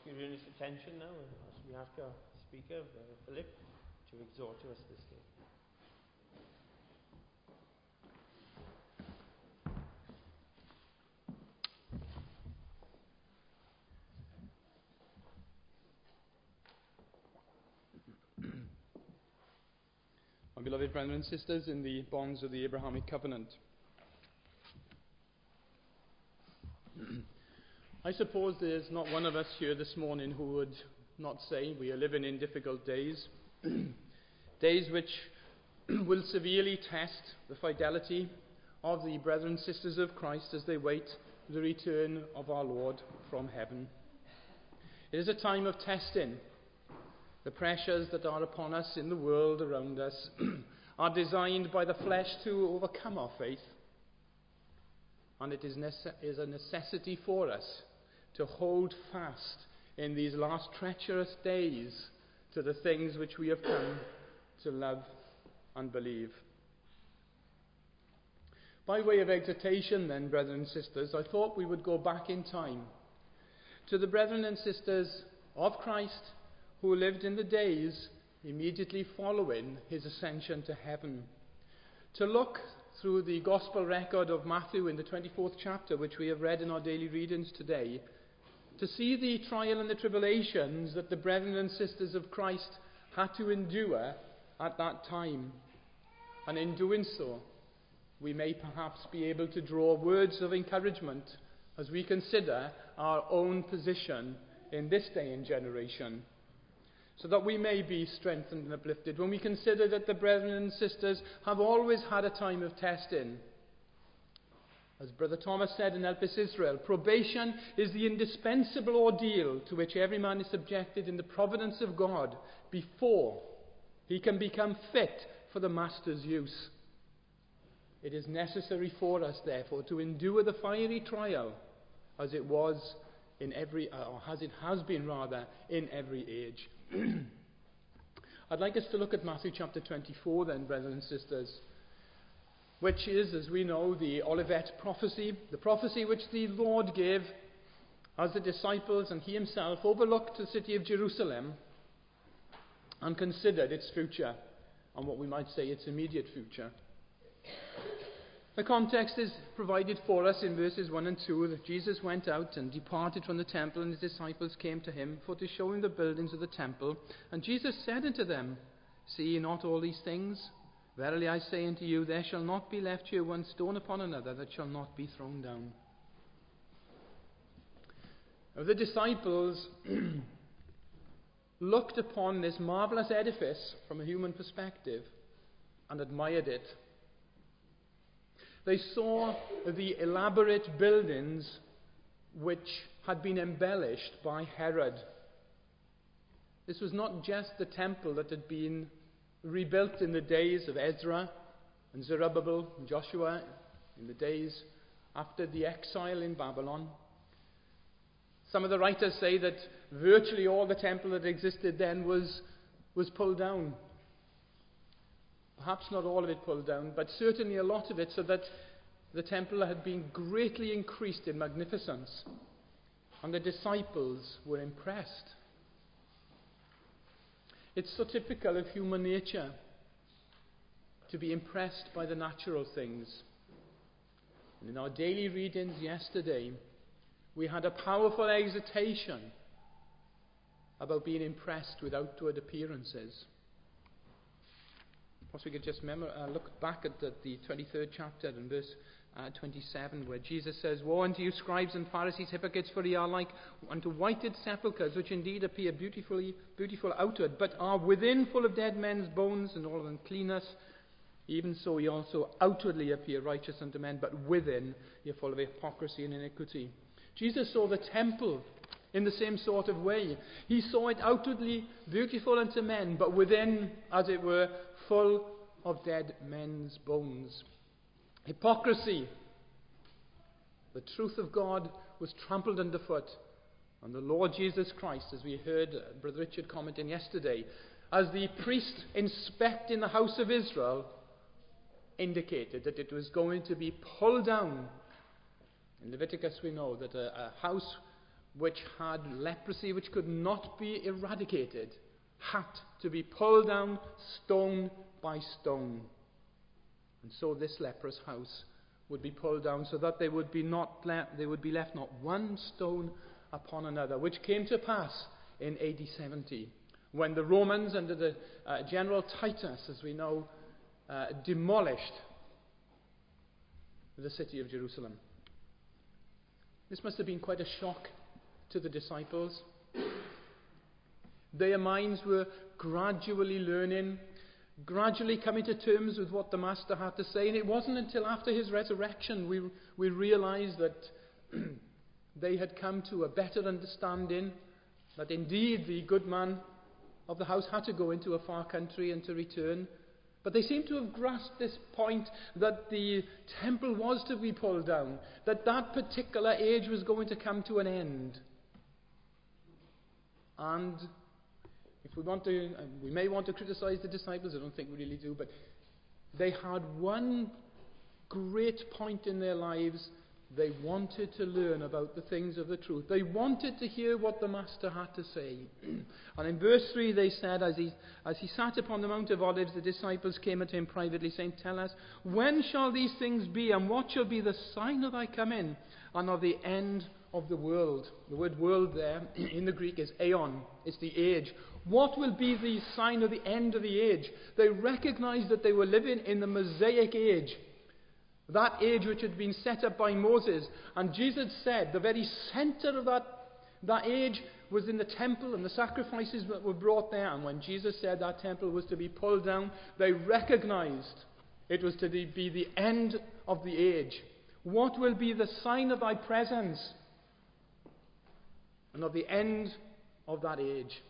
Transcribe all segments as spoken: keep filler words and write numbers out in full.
your earnest attention now as we ask our speaker, Brother Philip, to exhort to us this day. My beloved brethren and sisters in the bonds of the Abrahamic covenant, I suppose there's not one of us here this morning who would not say we are living in difficult days, days which will severely test the fidelity of the brethren and sisters of Christ as they wait the return of our Lord from heaven. It is a time of testing. The pressures that are upon us in the world around us are designed by the flesh to overcome our faith. And it is, nece- is a necessity for us to hold fast in these last treacherous days to the things which we have come to love and believe. By way of exhortation then, brethren and sisters, I thought we would go back in time to the brethren and sisters of Christ who lived in the days immediately following his ascension to heaven, to look through the gospel record of Matthew in the twenty-fourth chapter, which we have read in our daily readings today, to see the trial and the tribulations that the brethren and sisters of Christ had to endure at that time. And in doing so, we may perhaps be able to draw words of encouragement as we consider our own position in this day and generation, so that we may be strengthened and uplifted when we consider that the brethren and sisters have always had a time of testing. As Brother Thomas said in Elpis Israel, probation is the indispensable ordeal to which every man is subjected in the providence of God before he can become fit for the Master's use. It is necessary for us, therefore, to endure the fiery trial as it was in every, or as it has been rather, in every age. I'd like us to look at Matthew chapter twenty-four then, brothers and sisters, which is, as we know, the Olivet prophecy, the prophecy which the Lord gave as the disciples and he himself overlooked the city of Jerusalem and considered its future, and what we might say its immediate future. The context is provided for us in verses one and two, that Jesus went out and departed from the temple, and his disciples came to him for to show him the buildings of the temple. And Jesus said unto them, See ye not all these things? Verily I say unto you, there shall not be left here one stone upon another that shall not be thrown down. Now, the disciples looked upon this marvelous edifice from a human perspective and admired it. They saw the elaborate buildings which had been embellished by Herod. This was not just the temple that had been rebuilt in the days of Ezra and Zerubbabel and Joshua, in the days after the exile in Babylon. Some of the writers say that virtually all the temple that existed then was, was pulled down. Perhaps not all of it pulled down, but certainly a lot of it, so that the temple had been greatly increased in magnificence. And the disciples were impressed. It's so typical of human nature to be impressed by the natural things. And in our daily readings yesterday, we had a powerful exhortation about being impressed with outward appearances. Perhaps we could just remember, uh, look back at the, the twenty-third chapter and verse uh, twenty-seven, where Jesus says, Woe unto you, scribes and Pharisees, hypocrites, for ye are like unto whited sepulchres, which indeed appear beautifully beautiful outward, but are within full of dead men's bones and all of uncleanness. Even so ye also outwardly appear righteous unto men, but within ye are full of hypocrisy and iniquity. Jesus saw the temple in the same sort of way. He saw it outwardly beautiful unto men, but within, as it were, full of dead men's bones. Hypocrisy. The truth of God was trampled underfoot. And the Lord Jesus Christ, as we heard Brother Richard commenting yesterday, as the priest inspecting the house of Israel, indicated that it was going to be pulled down. In Leviticus we know that a, a house which had leprosy, which could not be eradicated, had to be pulled down stone by stone. And so this leprous house would be pulled down so that they would be not le- they would be left not one stone upon another, which came to pass in A D seventy, when the Romans, under the uh, General Titus, as we know, uh, demolished the city of Jerusalem. This must have been quite a shock to the disciples. Their minds were gradually learning, gradually coming to terms with what the Master had to say. And it wasn't until after his resurrection we, we realized that they had come to a better understanding that indeed the good man of the house had to go into a far country and to return. But they seem to have grasped this point that the temple was to be pulled down, that that particular age was going to come to an end. And if we want to, we may want to criticize the disciples, I don't think we really do, but they had one great point in their lives. They wanted to learn about the things of the truth. They wanted to hear what the Master had to say. And in verse three they said, as he, as he sat upon the Mount of Olives, the disciples came unto him privately, saying, Tell us, when shall these things be, and what shall be the sign of thy coming, and of the end of the world? The word world there in the Greek is aeon. It's the age. What will be the sign of the end of the age? They recognized that they were living in the Mosaic age, that age which had been set up by Moses. And Jesus said the very center of that, that age was in the temple and the sacrifices that were brought there. And when Jesus said that temple was to be pulled down, they recognized it was to be the end of the age. What will be the sign of thy presence and of the end of that age?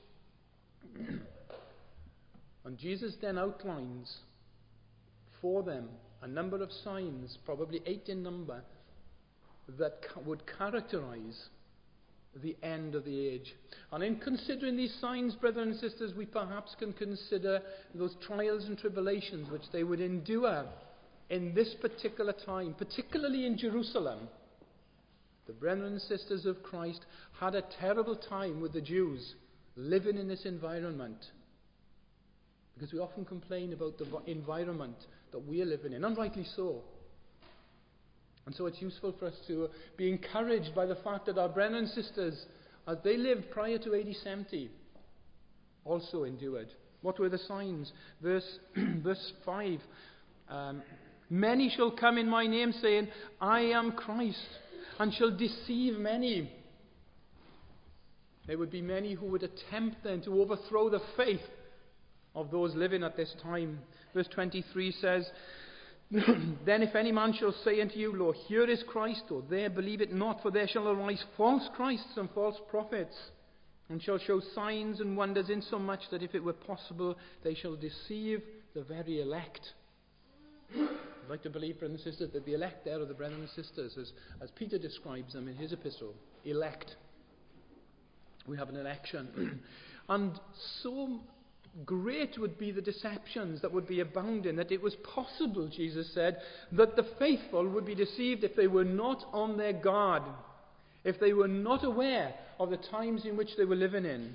And Jesus then outlines for them a number of signs, probably eight in number, that ca- would characterize the end of the age. And in considering these signs, brothers and sisters, we perhaps can consider those trials and tribulations which they would endure in this particular time, particularly in Jerusalem. The brethren and sisters of Christ had a terrible time with the Jews living in this environment, because we often complain about the environment that we are living in, and rightly so. And so it's useful for us to be encouraged by the fact that our brethren and sisters, as they lived prior to A D seventy, also endured. What were the signs? Verse, verse five, um, many shall come in my name, saying, I am Christ, and shall deceive many. There would be many who would attempt then to overthrow the faith of those living at this time. Verse twenty-three says, Then if any man shall say unto you, Lo, here is Christ, or there, believe it not, for there shall arise false Christs and false prophets, and shall show signs and wonders, insomuch that if it were possible, they shall deceive the very elect. I'd like to believe, brothers and sisters, that the elect there are the brethren and sisters, as, as Peter describes them in his epistle. Elect. We have an election. And so great would be the deceptions that would be abounding, that it was possible, Jesus said, that the faithful would be deceived if they were not on their guard, if they were not aware of the times in which they were living in.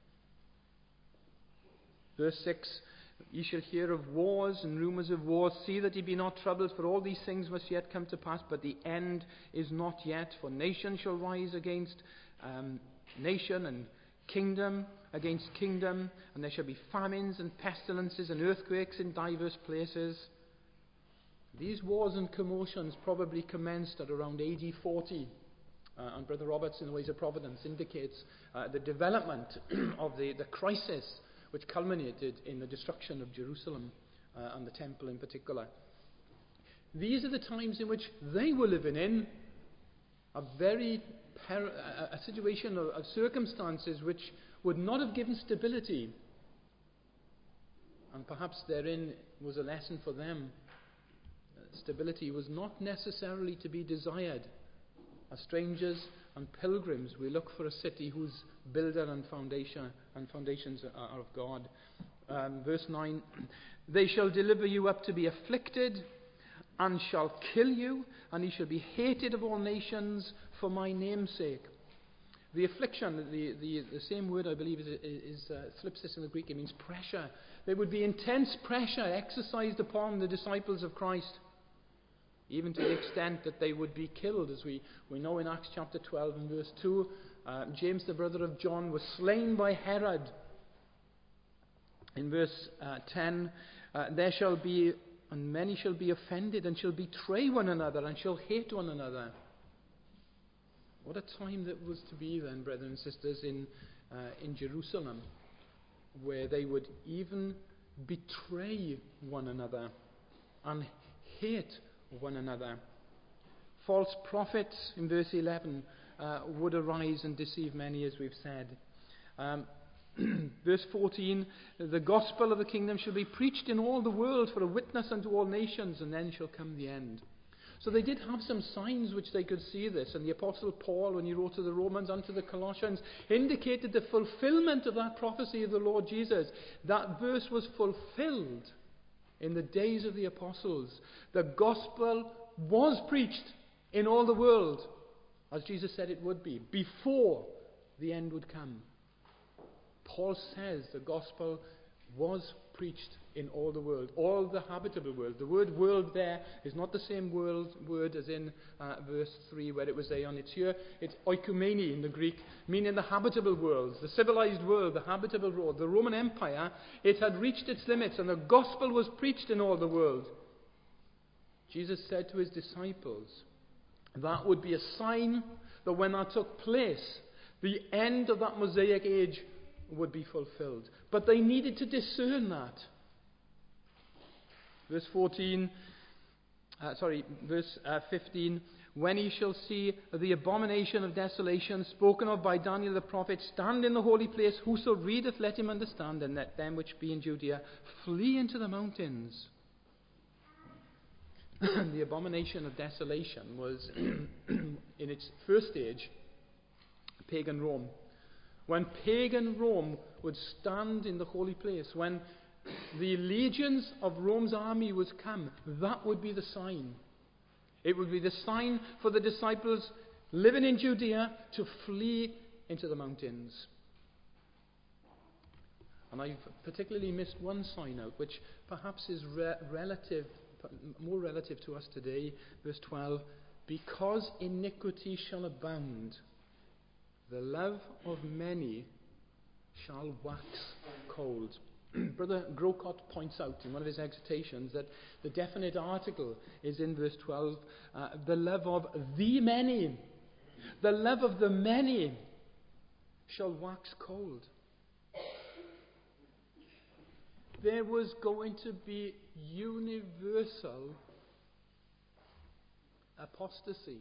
Verse six, Ye shall hear of wars and rumours of wars. See that ye be not troubled, for all these things must yet come to pass, but the end is not yet. For nation shall rise against um, nation, and kingdom against kingdom, and there shall be famines and pestilences and earthquakes in divers places. These wars and commotions probably commenced at around A D forty, uh, and Brother Roberts in the Ways of Providence indicates uh, the development of the, the crisis which culminated in the destruction of Jerusalem uh, and the temple in particular. These are the times in which they were living in a very per- a, a situation of, of circumstances which would not have given stability. And perhaps therein was a lesson for them. Uh, stability was not necessarily to be desired. As strangers and pilgrims, we look for a city whose builder and foundation and foundations are, are of God. Um, verse nine, They shall deliver you up to be afflicted, and shall kill you, and ye shall be hated of all nations for my name's sake. The affliction, the, the, the same word I believe is, is uh, thlipsis in the Greek. It means pressure. There would be intense pressure exercised upon the disciples of Christ, even to the extent that they would be killed, as we, we know in Acts chapter twelve and verse two. Uh, James, the brother of John, was slain by Herod. In verse uh, ten, uh, there shall be, and many shall be offended, and shall betray one another, and shall hate one another. What a time that was to be then, brethren and sisters, in, uh, in Jerusalem, where they would even betray one another and hate one another. False prophets, in verse eleven, uh, would arise and deceive many, as we've said. Um, verse fourteen, the gospel of the kingdom shall be preached in all the world for a witness unto all nations, and then shall come the end. So they did have some signs which they could see this, and the Apostle Paul, when he wrote to the Romans and to the Colossians, indicated the fulfillment of that prophecy of the Lord Jesus. That verse was fulfilled in the days of the apostles. The gospel was preached in all the world, as Jesus said it would be, before the end would come. Paul says the gospel was preached in all the world, all the habitable world. The word world there is not the same world, word as in uh, verse three where it was aeon. It's here, it's oikoumene in the Greek, meaning the habitable world, the civilized world, the habitable world. The Roman Empire, it had reached its limits, and the gospel was preached in all the world. Jesus said to his disciples, that would be a sign that when that took place, the end of that Mosaic age would be fulfilled. But they needed to discern that. Verse fourteen, uh, sorry, verse uh, fifteen, when he shall see the abomination of desolation spoken of by Daniel the prophet stand in the holy place, whoso readeth let him understand, and let them which be in Judea flee into the mountains. The abomination of desolation was in its first stage pagan Rome. When pagan Rome would stand in the holy place, when the legions of Rome's army would come, that would be the sign. It would be the sign for the disciples living in Judea to flee into the mountains. And I've particularly missed one sign out, which perhaps is re- relative, more relative to us today. Verse twelve, because iniquity shall abound, the love of many shall wax cold. Brother Grocott points out in one of his exhortations that the definite article is in verse twelve, uh, the love of the many. The love of the many shall wax cold. There was going to be universal apostasy.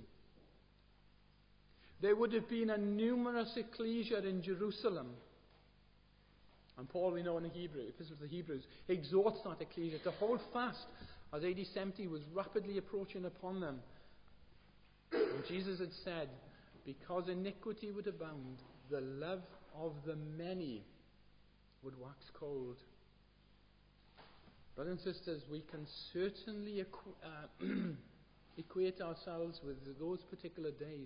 There would have been a numerous ecclesia in Jerusalem. And Paul, we know in the Hebrew, Epistle to the Hebrews, exhorts that ecclesia to hold fast as A D seventy was rapidly approaching upon them. And Jesus had said, because iniquity would abound, the love of the many would wax cold. Brothers and sisters, we can certainly equ- uh, equate ourselves with those particular days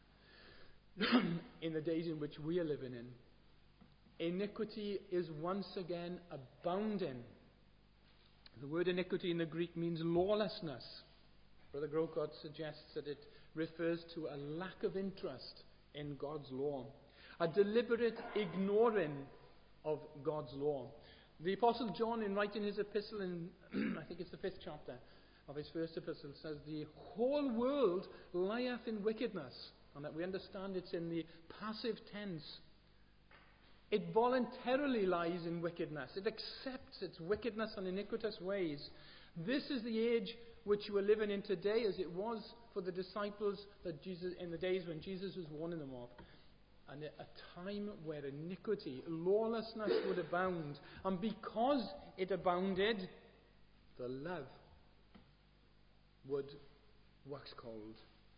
in the days in which we are living in. Iniquity is once again abounding. The word iniquity in the Greek means lawlessness. Brother Grocott suggests that it refers to a lack of interest in God's law, a deliberate ignoring of God's law. The Apostle John, in writing his epistle in, I think it's the fifth chapter of his first epistle, says, the whole world lieth in wickedness. And that we understand it's in the passive tense. It voluntarily lies in wickedness. It accepts its wickedness and iniquitous ways. This is the age which you are living in today, as it was for the disciples that Jesus, in the days when Jesus was warning them of. And a time where iniquity, lawlessness would abound. And because it abounded, the love would wax cold.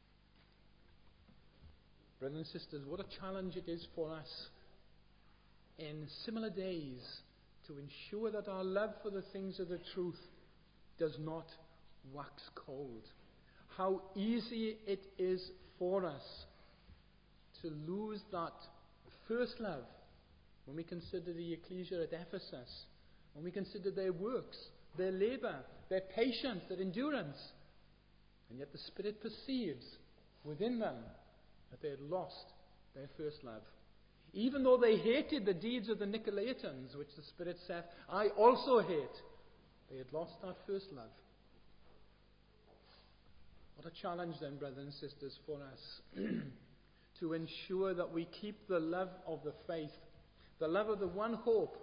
Brothers and sisters, what a challenge it is for us in similar days to ensure that our love for the things of the truth does not wax cold. How easy it is for us to to lose that first love when we consider the ecclesia at Ephesus, when we consider their works, their labour, their patience, their endurance. And yet the Spirit perceives within them that they had lost their first love. Even though they hated the deeds of the Nicolaitans, which the Spirit said, I also hate, they had lost that first love. What a challenge then, brothers and sisters, for us to ensure that we keep the love of the faith, the love of the one hope,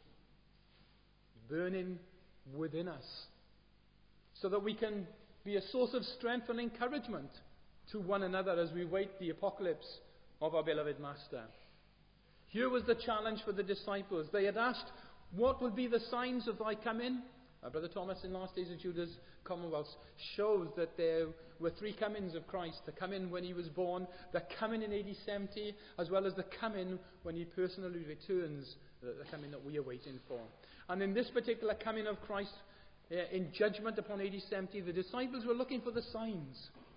burning within us, so that we can be a source of strength and encouragement to one another as we wait the apocalypse of our beloved Master. Here was the challenge for the disciples. They had asked, what will be the signs of thy coming? Uh, Brother Thomas, in Last Days of Judas Commonwealth, shows that there were three comings of Christ. The coming when he was born, the coming in A D seventy, as well as the coming when he personally returns, the, the coming that we are waiting for. And in this particular coming of Christ, uh, in judgment upon A D seventy, the disciples were looking for the signs.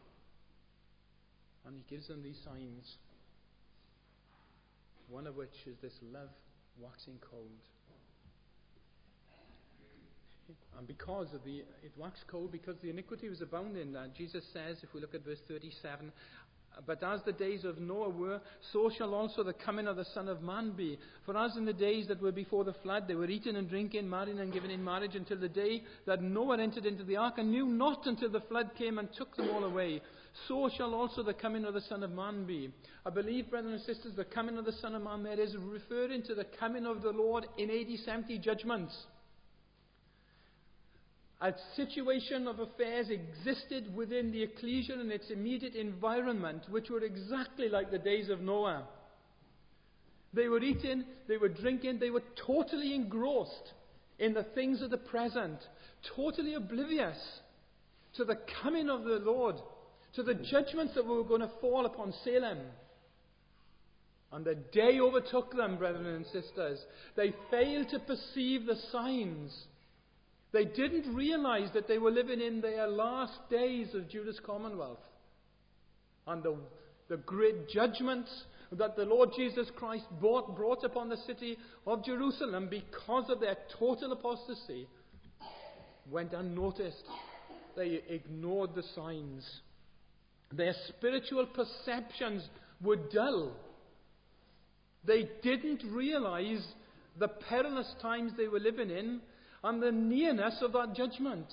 And he gives them these signs. One of which is this love waxing cold. And because of the, it waxed cold because the iniquity was abounding. Uh, Jesus says, if we look at verse thirty-seven, but as the days of Noah were, so shall also the coming of the Son of Man be. For as in the days that were before the flood, they were eating and drinking, marrying and giving in marriage, until the day that Noah entered into the ark, and knew not until the flood came and took them all away. So shall also the coming of the Son of Man be. I believe, brothers and sisters, the coming of the Son of Man there is referring to the coming of the Lord in A D seventy judgments. A situation of affairs existed within the ecclesia and its immediate environment, which were exactly like the days of Noah. They were eating, they were drinking, they were totally engrossed in the things of the present, totally oblivious to the coming of the Lord, to the judgments that were going to fall upon Salem. And the day overtook them, brethren and sisters. They failed to perceive the signs. They didn't realize that they were living in their last days of Judas Commonwealth. And the, the great judgments that the Lord Jesus Christ brought, brought upon the city of Jerusalem because of their total apostasy went unnoticed. They ignored the signs. Their spiritual perceptions were dull. They didn't realize the perilous times they were living in and the nearness of that judgment.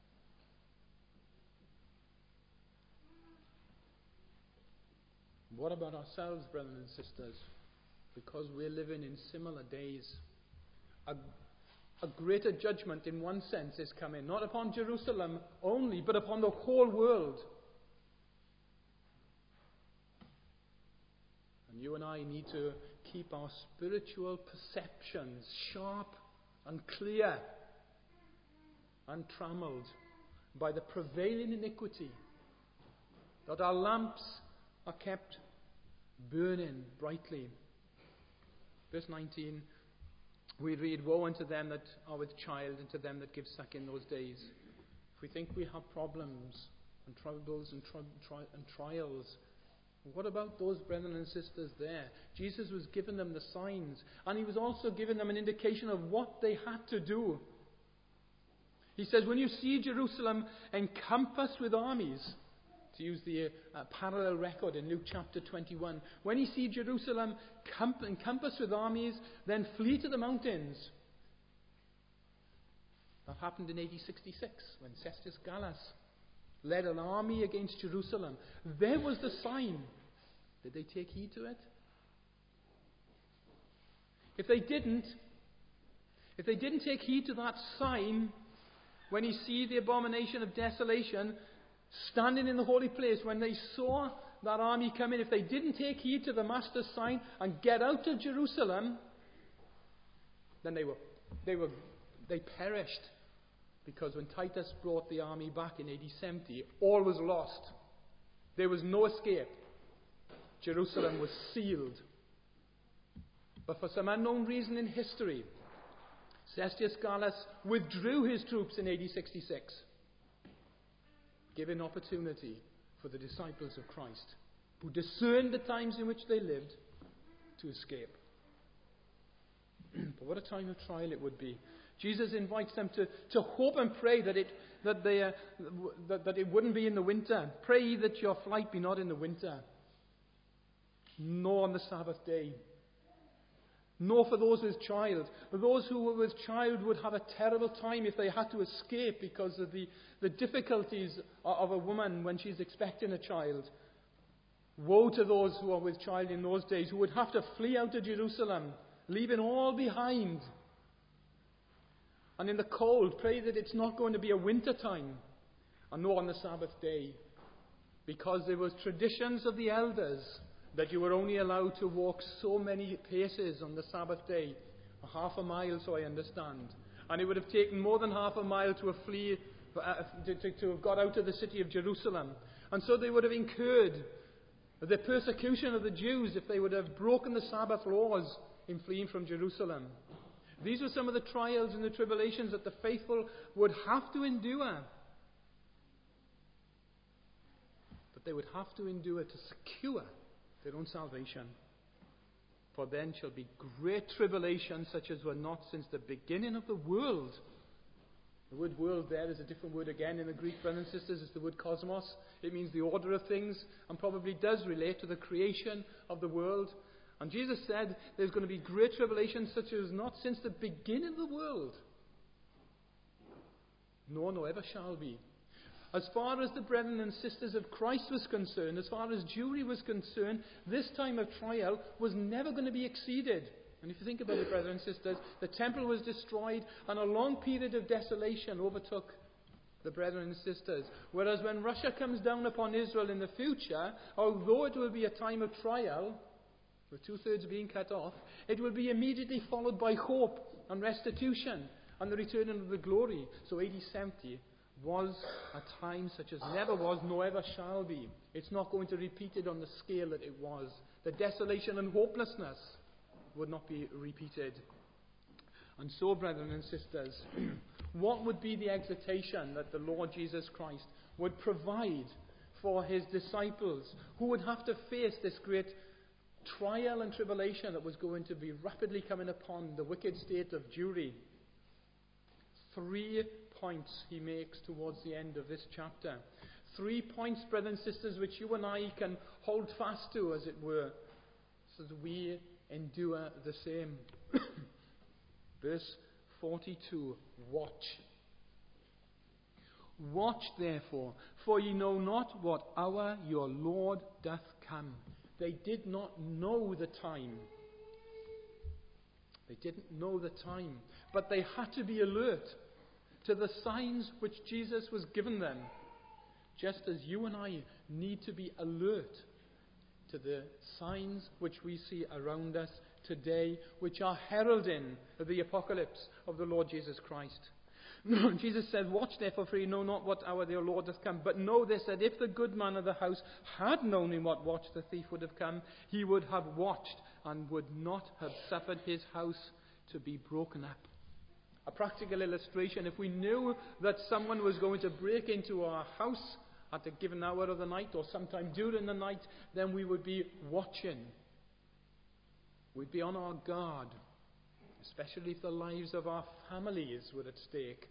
What about ourselves, brothers and sisters? Because we're living in similar days. A, a greater judgment in one sense is coming, not upon Jerusalem only, but upon the whole world. And you and I need to keep our spiritual perceptions sharp and clear, untrammeled by the prevailing iniquity, that our lamps are kept burning brightly. Verse nineteen, we read, woe unto them that are with child, and to them that give suck in those days. If we think we have problems and troubles and, tri- tri- and trials, what about those brethren and sisters there? Jesus was giving them the signs, and he was also giving them an indication of what they had to do. He says, when you see Jerusalem encompassed with armies, to use the uh, parallel record in Luke chapter twenty-one, when you see Jerusalem camp- encompassed with armies, then flee to the mountains. That happened in A D sixty-six, when Cestius Gallus led an army against Jerusalem. There was the sign. Did they take heed to it? If they didn't, if they didn't take heed to that sign, when you see the abomination of desolation standing in the holy place, when they saw that army come in, if they didn't take heed to the Master's sign and get out of Jerusalem, then they were, they were, they perished. Because when Titus brought the army back in A D seventy, all was lost. There was no escape. Jerusalem was sealed. But for some unknown reason in history, Cestius Gallus withdrew his troops in A D sixty-six, giving opportunity for the disciples of Christ who discerned the times in which they lived, to escape. But what a time of trial it would be. Jesus invites them to, to hope and pray that it that they uh, that, that it wouldn't be in the winter. Pray that your flight be not in the winter, nor on the Sabbath day, nor for those with child. Those who were with child would have a terrible time if they had to escape because of the, the difficulties of a woman when she's expecting a child. Woe to those who are with child in those days, who would have to flee out of Jerusalem, leaving all behind. And in the cold, pray that it's not going to be a winter time, and nor on the Sabbath day, because there was traditions of the elders that you were only allowed to walk so many paces on the Sabbath day, a half a mile, so I understand. And it would have taken more than half a mile to have flee, uh, to, to, to have got out of the city of Jerusalem. And so they would have incurred the persecution of the Jews if they would have broken the Sabbath laws in fleeing from Jerusalem. These were some of the trials and the tribulations that the faithful would have to endure. But they would have to endure to secure their own salvation. For then shall be great tribulation, such as were not since the beginning of the world. The word world there is a different word again in the Greek, brothers and sisters. It's the word cosmos. It means the order of things, and probably does relate to the creation of the world. And Jesus said there's going to be great tribulation such as not since the beginning of the world, nor nor ever shall be. As far as the brethren and sisters of Christ was concerned, as far as Jewry was concerned, this time of trial was never going to be exceeded. And if you think about it, brethren and sisters, the temple was destroyed and a long period of desolation overtook the brethren and sisters. Whereas when Russia comes down upon Israel in the future, although it will be a time of trial, with two-thirds being cut off, it will be immediately followed by hope and restitution and the return of the glory. So A D seventy was a time such as never was, nor ever shall be. It's not going to repeat it on the scale that it was. The desolation and hopelessness would not be repeated. And so, brethren and sisters, what would be the exhortation that the Lord Jesus Christ would provide for his disciples, who would have to face this great trial and tribulation that was going to be rapidly coming upon the wicked state of Jewry? Three points he makes towards the end of this chapter. Three points, brothers and sisters, which you and I can hold fast to, as it were, so that we endure the same. Verse forty-two, watch. Watch therefore, for ye know not what hour your Lord doth come. They did not know the time. They didn't know the time. But they had to be alert to the signs which Jesus was given them. Just as you and I need to be alert to the signs which we see around us today, which are heralding the apocalypse of the Lord Jesus Christ. Jesus said, watch therefore, for ye know not what hour your Lord doth come. But know this, that if the good man of the house had known in what watch the thief would have come, he would have watched and would not have suffered his house to be broken up. A practical illustration: if we knew that someone was going to break into our house at a given hour of the night or sometime during the night, then we would be watching. We'd be on our guard, especially if the lives of our families were at stake.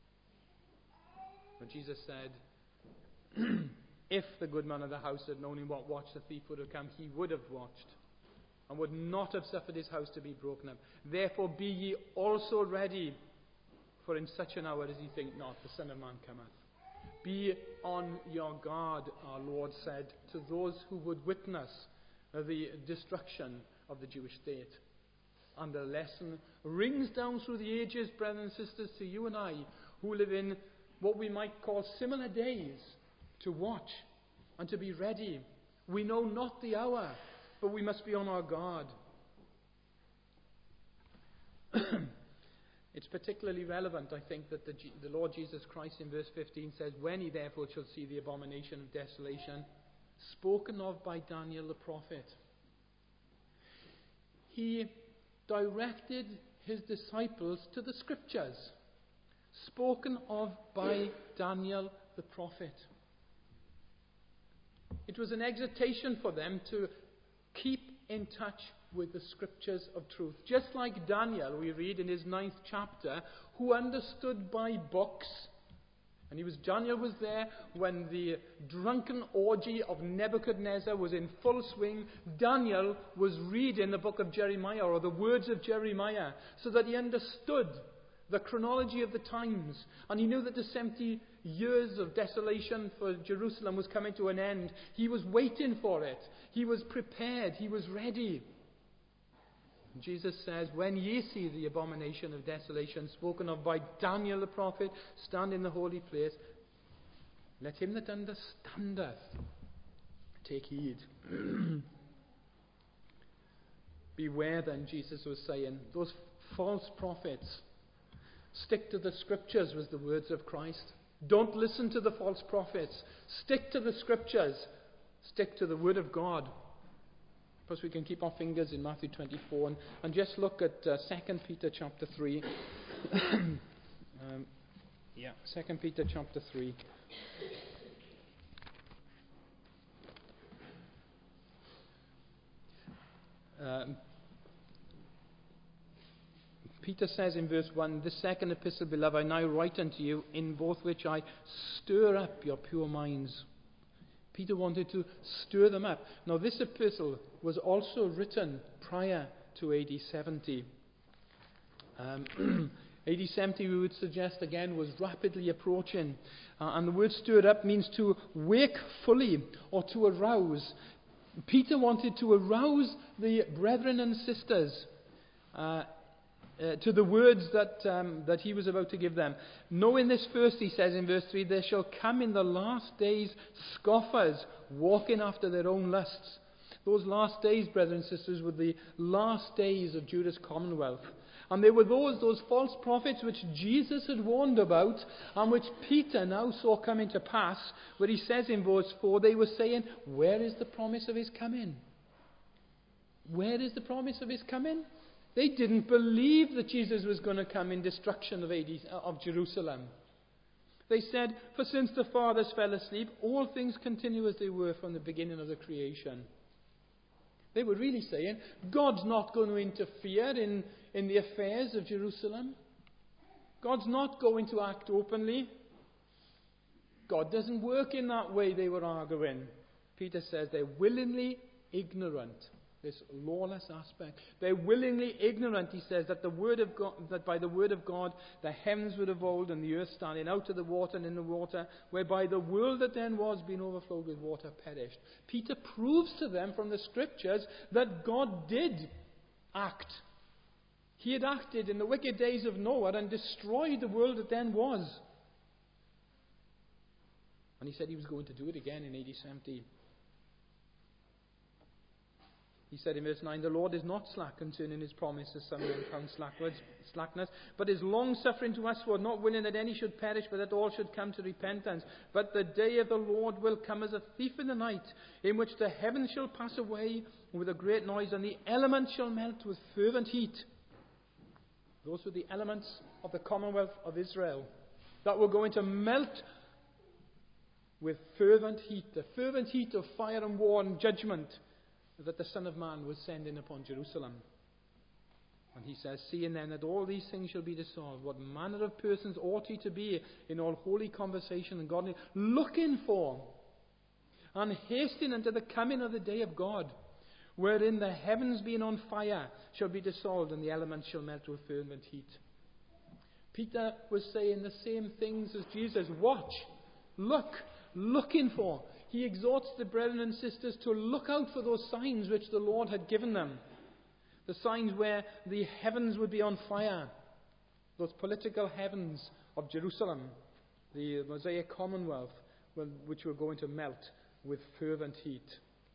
But Jesus said, if the good man of the house had known in what watch the thief would have come, he would have watched and would not have suffered his house to be broken up. Therefore be ye also ready, for in such an hour as ye think not, the Son of Man cometh. Be on your guard, our Lord said to those who would witness the destruction of the Jewish state. And the lesson rings down through the ages, brothers and sisters, to you and I, who live in what we might call similar days, to watch and to be ready. We know not the hour, but we must be on our guard. It's particularly relevant, I think, that the, G- the Lord Jesus Christ in verse fifteen says, when he therefore shall see the abomination of desolation, spoken of by Daniel the prophet. He directed his disciples to the scriptures, spoken of by Daniel the prophet. It was an exhortation for them to keep in touch with the scriptures of truth. Just like Daniel, we read in his ninth chapter, who understood by books. And he was, Daniel was there when the drunken orgy of Nebuchadnezzar was in full swing. Daniel was reading the book of Jeremiah, or the words of Jeremiah, so that he understood the chronology of the times. And he knew that the seventy years of desolation for Jerusalem was coming to an end. He was waiting for it. He was prepared. He was ready. Jesus says, when ye see the abomination of desolation spoken of by Daniel the prophet stand in the holy place, let him that understandeth take heed. Beware then, Jesus was saying, those false prophets. Stick to the scriptures, was the words of Christ. Don't listen to the false prophets. Stick to the scriptures. Stick to the word of God. Plus, we can keep our fingers in Matthew twenty-four and, and just look at uh, Second Peter chapter three. um, yeah, Second Peter chapter three. Um, Peter says in verse one, "This second epistle, beloved, I now write unto you, in both which I stir up your pure minds." Peter wanted to stir them up. Now, this epistle was also written prior to A D seventy. Um, A D seventy, we would suggest again, was rapidly approaching. Uh, and the word stirred up means to wake fully or to arouse. Peter wanted to arouse the brethren and sisters uh, uh, to the words that, um, that he was about to give them. Knowing this first, he says in verse three, there shall come in the last days scoffers, walking after their own lusts. Those last days, brothers and sisters, were the last days of Judah's commonwealth. And they were those, those false prophets which Jesus had warned about, and which Peter now saw coming to pass, where he says in verse four, they were saying, where is the promise of his coming? Where is the promise of his coming? They didn't believe that Jesus was going to come in destruction of, A D, of Jerusalem. They said, for since the fathers fell asleep, all things continue as they were from the beginning of the creation. They were really saying, God's not going to interfere in, in the affairs of Jerusalem. God's not going to act openly. God doesn't work in that way, they were arguing. Peter says they're willingly ignorant. This lawless aspect. They're willingly ignorant, he says, that the word of God, that by the word of God the heavens were of old and the earth standing out of the water and in the water, whereby the world that then was being overflowed with water perished. Peter proves to them from the scriptures that God did act. He had acted in the wicked days of Noah and destroyed the world that then was. And he said he was going to do it again in A D seventy. He said in verse nine, the Lord is not slack concerning his promise, as some men count slackness, but is long-suffering to usward, not willing that any should perish, but that all should come to repentance. But the day of the Lord will come as a thief in the night, in which the heavens shall pass away with a great noise, and the elements shall melt with fervent heat. Those were the elements of the commonwealth of Israel that were going to melt with fervent heat, the fervent heat of fire and war and judgment that the Son of Man was sending upon Jerusalem. And he says, seeing then that all these things shall be dissolved, what manner of persons ought ye to be in all holy conversation and godly, looking for and hastening unto the coming of the day of God, wherein the heavens being on fire shall be dissolved, and the elements shall melt with fervent heat. Peter was saying the same things as Jesus. Watch, look, looking for. He exhorts the brethren and sisters to look out for those signs which the Lord had given them. The signs where the heavens would be on fire. Those political heavens of Jerusalem. The Mosaic Commonwealth, which were going to melt with fervent heat.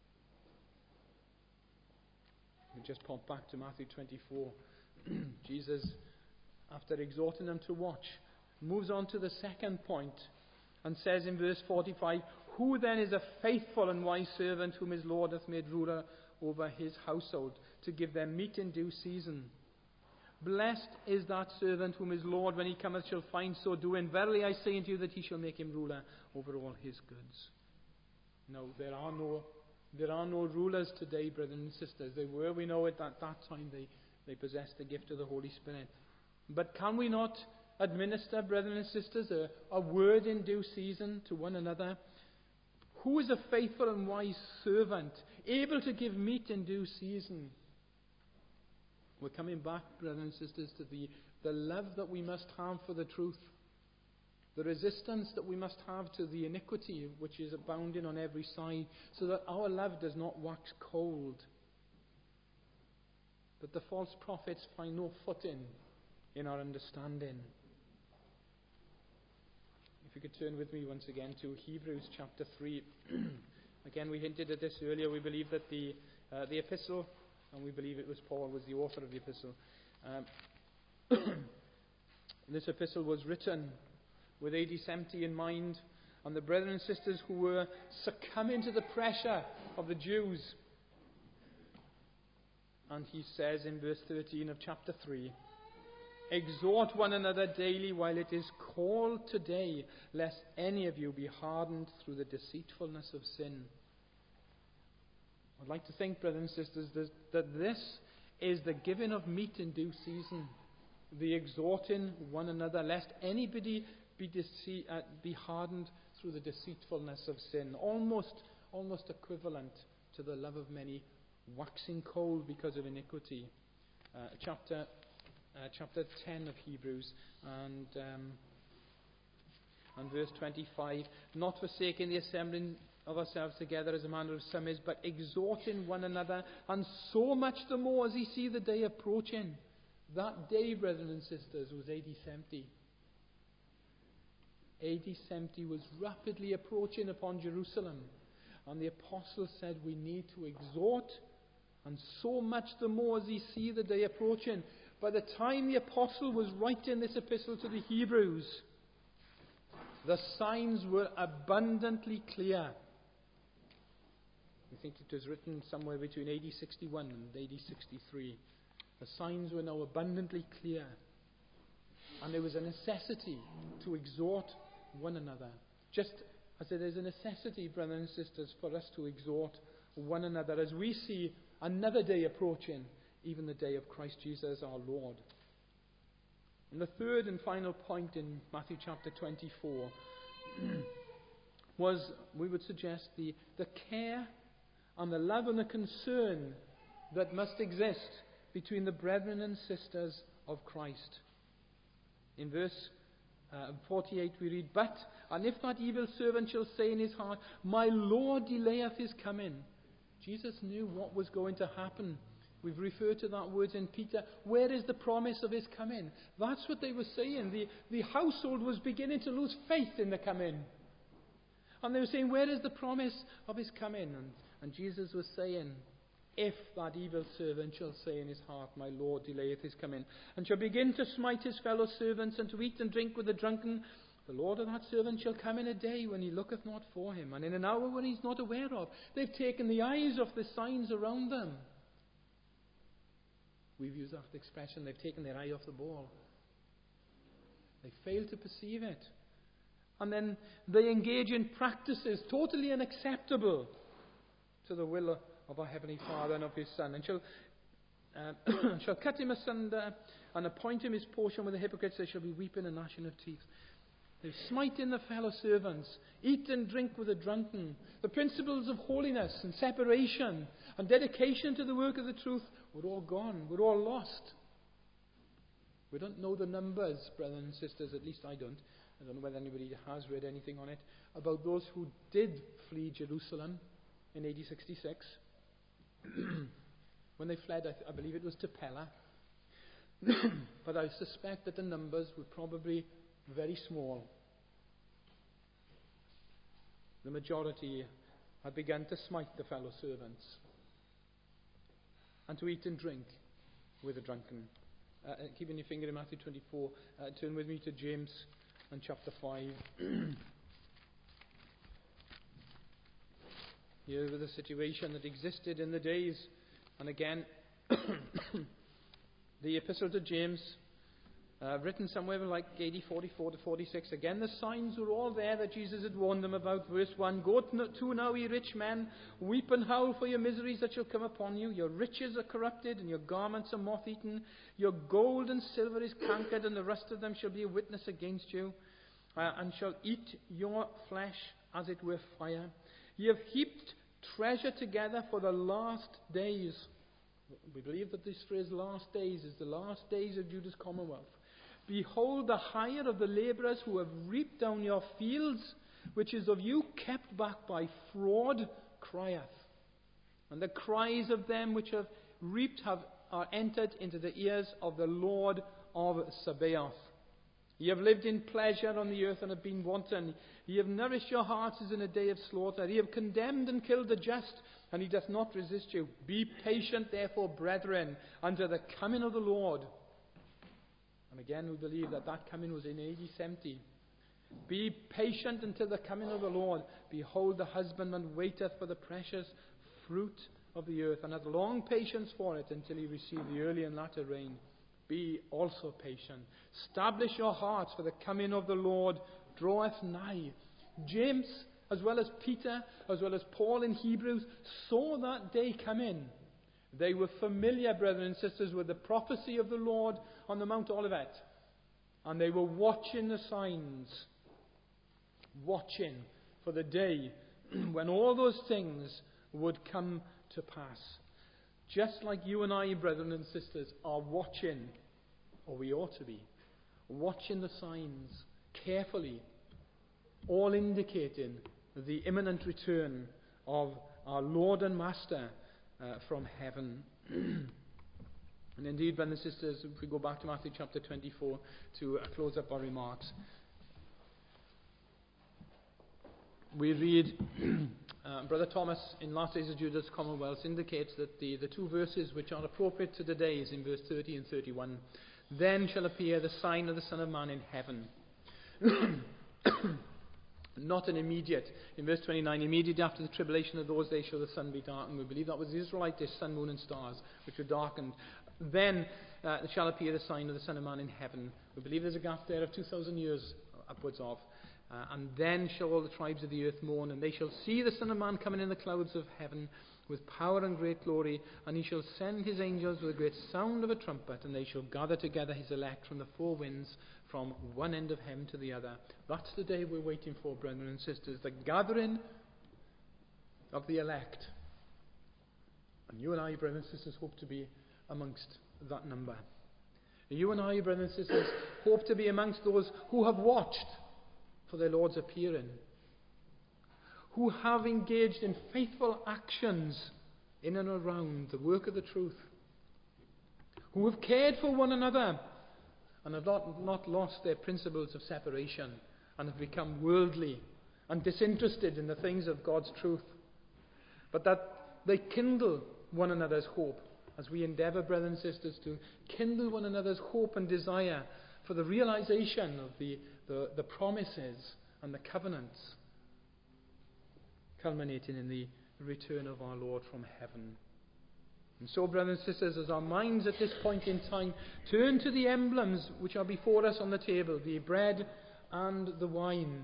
We just pop back to Matthew twenty-four. Jesus, after exhorting them to watch, moves on to the second point and says in verse forty-five, who then is a faithful and wise servant whom his Lord hath made ruler over his household, to give them meat in due season? Blessed is that servant whom his Lord, when he cometh, shall find so doing. Verily I say unto you that he shall make him ruler over all his goods. No, there are no there are no rulers today, brothers and sisters. They were, we know, at that, that time they, they possessed the gift of the Holy Spirit. But can we not administer, brothers and sisters, a, a word in due season to one another? Who is a faithful and wise servant, able to give meat in due season? We're coming back, brothers and sisters, to the, the love that we must have for the truth. The resistance that we must have to the iniquity which is abounding on every side, so that our love does not wax cold, that the false prophets find no footing in our understanding. If you could turn with me once again to Hebrews chapter three. Again, we hinted at this earlier. We believe that the uh, the epistle, and we believe it was Paul, was the author of the epistle. Um, this epistle was written with A D seventy in mind, and the brethren and sisters who were succumbing to the pressure of the Jews. And he says in verse thirteen of chapter three, "Exhort one another daily while it is called today, lest any of you be hardened through the deceitfulness of sin." I'd like to think, brothers and sisters, that this is the giving of meat in due season, the exhorting one another, lest anybody be, dece- uh, be hardened through the deceitfulness of sin. Almost, almost equivalent to the love of many waxing cold because of iniquity. Uh, chapter uh, chapter ten of Hebrews and um, and verse twenty-five. "Not forsaking the assembling of ourselves together as a manner of some is, but exhorting one another, and so much the more as ye see the day approaching." That day, brothers and sisters, was A D seventy. A D seventy was rapidly approaching upon Jerusalem. And the apostle said, we need to exhort, and so much the more as ye see the day approaching. By the time the apostle was writing this epistle to the Hebrews, the signs were abundantly clear. I think it was written somewhere between A D sixty-one and A D sixty-three. The signs were now abundantly clear. And there was a necessity to exhort one another. Just as it is a necessity, brothers and sisters, for us to exhort one another as we see another day approaching, even the day of Christ Jesus our Lord. And the third and final point in Matthew chapter twenty-four was, we would suggest, the, the care and the love and the concern that must exist between the brethren and sisters of Christ. In verse uh, forty-eight we read, "But, and if that evil servant shall say in his heart, My Lord delayeth his coming." Jesus knew what was going to happen. We've referred to that word in Peter. Where is the promise of his coming? That's what they were saying. The, the household was beginning to lose faith in the coming. And they were saying, where is the promise of his coming? And, and Jesus was saying, if that evil servant shall say in his heart, My Lord delayeth his coming, and shall begin to smite his fellow servants, and to eat and drink with the drunken, the Lord of that servant shall come in a day when he looketh not for him, and in an hour when he's not aware of. They've taken the eyes off the signs around them. We've used that expression, they've taken their eye off the ball. They fail to perceive it. And then they engage in practices totally unacceptable to the will of our Heavenly Father and of His Son, and shall, uh, shall cut him asunder and appoint him his portion with the hypocrites. There shall be weeping and gnashing of teeth. They smite in the fellow servants, eat and drink with the drunken. The principles of holiness and separation and dedication to the work of the truth were all gone, were all lost. We don't know the numbers, brothers and sisters, at least I don't. I don't know whether anybody has read anything on it, about those who did flee Jerusalem in A D sixty-six. When they fled, I, th- I believe it was to Pella. But I suspect that the numbers were probably very small. The majority had begun to smite the fellow servants and to eat and drink with the drunken. Uh, keeping your finger in Matthew twenty-four, uh, turn with me to James and chapter five. Here was the situation that existed in the days, and again, the epistle to James Uh, written somewhere like A D forty-four to forty-six. Again, the signs were all there that Jesus had warned them about. Verse one, Go to now, ye rich men, weep and howl for your miseries that shall come upon you. Your riches are corrupted, and your garments are moth-eaten. Your gold and silver is cankered, and the rust of them shall be a witness against you, uh, and shall eat your flesh as it were fire. Ye have heaped treasure together for the last days. We believe that this phrase, last days, is the last days of Judah's commonwealth. Behold, the hire of the labourers who have reaped down your fields, which is of you kept back by fraud, crieth. And the cries of them which have reaped have are entered into the ears of the Lord of Sabaoth. Ye have lived in pleasure on the earth and have been wanton. Ye have nourished your hearts as in a day of slaughter. Ye have condemned and killed the just, and he doth not resist you. Be patient, therefore, brethren, unto the coming of the Lord. And again, we believe that that coming was in A D seventy. Be patient until the coming of the Lord. Behold, the husbandman waiteth for the precious fruit of the earth, and hath long patience for it until he receive the early and latter rain. Be also patient. Establish your hearts, for the coming of the Lord draweth nigh. James, as well as Peter, as well as Paul in Hebrews, saw that day come in. They were familiar, brothers and sisters, with the prophecy of the Lord on the Mount Olivet. And they were watching the signs. Watching for the day when all those things would come to pass. Just like you and I, brethren and sisters, are watching, or we ought to be, watching the signs carefully, all indicating the imminent return of our Lord and Master uh, from heaven. And indeed, brothers and sisters, if we go back to Matthew chapter twenty-four to uh, close up our remarks, we read, uh, Brother Thomas in Last Days of Judah's Commonwealth indicates that the, the two verses which are appropriate to today is in verse thirty and thirty-one. Then shall appear the sign of the Son of Man in heaven. Not an immediate. In verse twenty-nine, immediately after the tribulation of those days shall the sun be darkened. We believe that was the Israelite sun, moon, and stars, which were darkened. Then uh, shall appear the sign of the Son of Man in heaven. We believe there's a gap there of two thousand years upwards of. Uh, and then shall all the tribes of the earth mourn, and they shall see the Son of Man coming in the clouds of heaven with power and great glory, and he shall send his angels with a great sound of a trumpet, and they shall gather together his elect from the four winds, from one end of heaven to the other. That's the day we're waiting for, brethren and sisters, the gathering of the elect. And you and I, brethren and sisters, hope to be amongst that number. You and I, brethren and sisters, hope to be amongst those who have watched for their Lord's appearing, who have engaged in faithful actions in and around the work of the truth, who have cared for one another and have not, not lost their principles of separation and have become worldly and disinterested in the things of God's truth, but that they kindle one another's hope as we endeavour, brothers and sisters, to kindle one another's hope and desire for the realization of the, the, the promises and the covenants culminating in the return of our Lord from heaven. And so, brothers and sisters, as our minds at this point in time turn to the emblems which are before us on the table, the bread and the wine,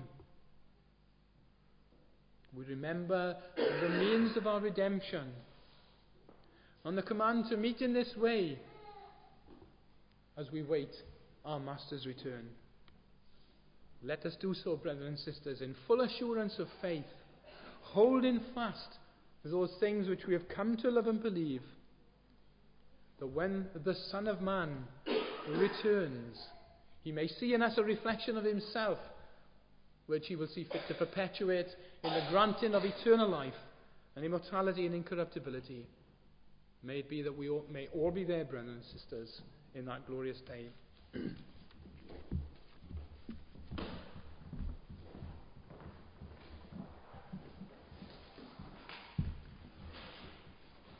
we remember the means of our redemption and the command to meet in this way as we wait our Master's return. Let us do so, brothers and sisters, in full assurance of faith, holding fast to those things which we have come to love and believe, that when the Son of Man returns, he may see in us a reflection of himself, which he will see fit to perpetuate in the granting of eternal life and immortality and incorruptibility. May it be that we all, may all be there, brothers and sisters, in that glorious day.